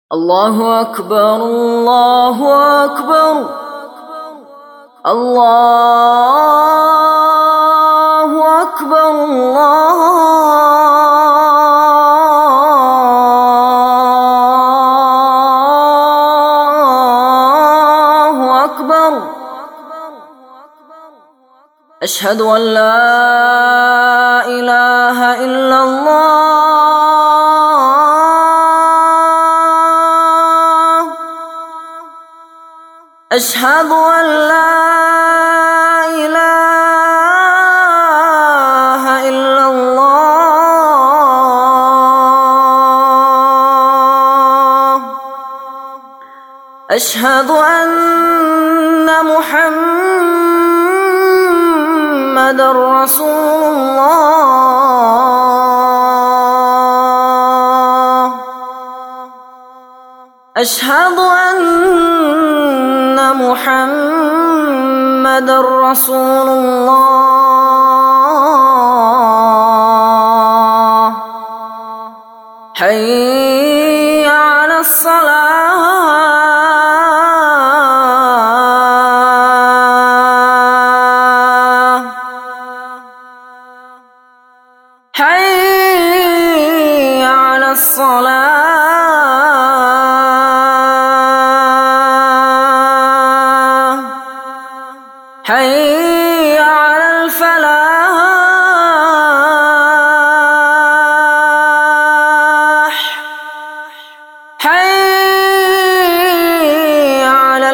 الله أكبر الله أكبر الله أكبر الله أكبر. أشهد أن لا إله إلا الله أشهد أن لا إله إلا الله أشهد أن محمدًا رسول الله أشهد أن محمدًا رسول الله. حي على الصلاة حي على الصلاة حي على الفلاح حي على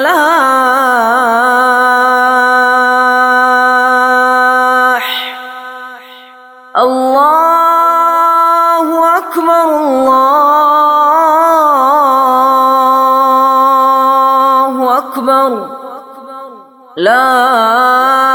الفلاح. الله أكبر الله أكبر. لا